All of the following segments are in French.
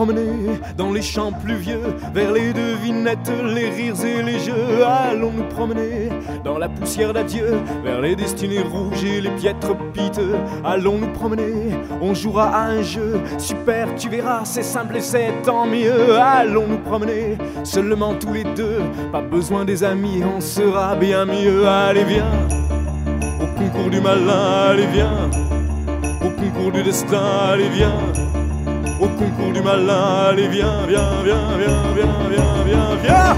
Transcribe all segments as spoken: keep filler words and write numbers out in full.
promener dans les champs pluvieux, vers les devinettes, les rires et les jeux. Allons nous promener dans la poussière d'adieu, vers les destinées rouges et les piètres piteux. Allons nous promener, on jouera à un jeu super, tu verras, c'est simple et c'est tant mieux. Allons nous promener, seulement tous les deux, pas besoin des amis, on sera bien mieux. Allez viens, au concours du malin, allez viens, au concours du destin, allez viens, au concours du malin, allez viens, viens, viens, viens, viens, viens, viens, viens.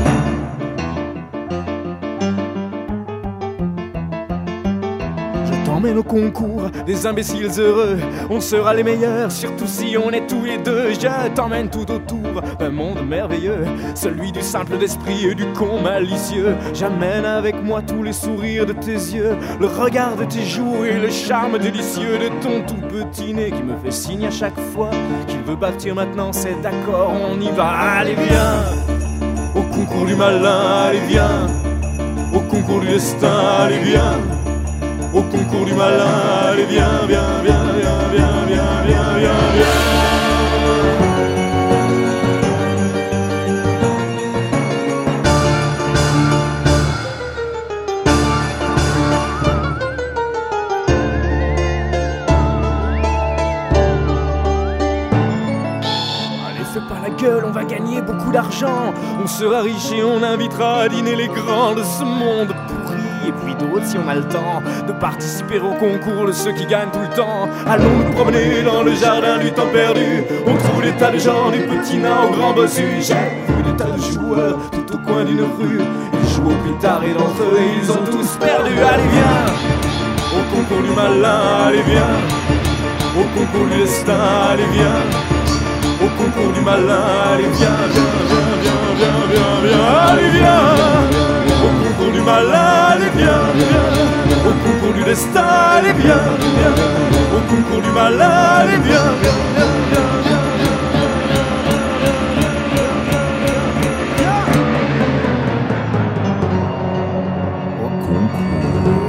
T'emmène au concours des imbéciles heureux, on sera les meilleurs, surtout si on est tous les deux. Je t'emmène tout autour d'un monde merveilleux, celui du simple d'esprit et du con malicieux. J'amène avec moi tous les sourires de tes yeux, le regard de tes joues et le charme délicieux de ton tout petit nez qui me fait signe à chaque fois qu'il veut partir maintenant, c'est d'accord, on y va. Allez viens, au concours du malin, allez viens, au concours du destin, allez viens, au concours du malin, allez viens, viens, viens, viens, viens, viens, viens, viens, viens. Allez, fais pas la gueule, on va gagner beaucoup d'argent, on sera riche et on invitera à dîner les grands de ce monde pourri. Et puis d'autres si on a le temps de participer au concours de ceux qui gagnent tout le temps. Allons nous promener dans le jardin du temps perdu, on trouve des tas de gens, des petits nains aux grands bossus. J'ai vu des tas de joueurs tout au coin d'une rue, ils jouent au pétard et d'entre eux ils ont tous perdu. Allez viens, au concours du malin, allez viens, au concours du destin, allez viens, au concours du malin, allez viens, viens, viens, viens, viens, viens, viens, allez viens, au concours du malin, allez viens, viens, au concours du destin, allez viens, viens, au concours du malin, allez viens, viens, viens, viens, viens. Au concours.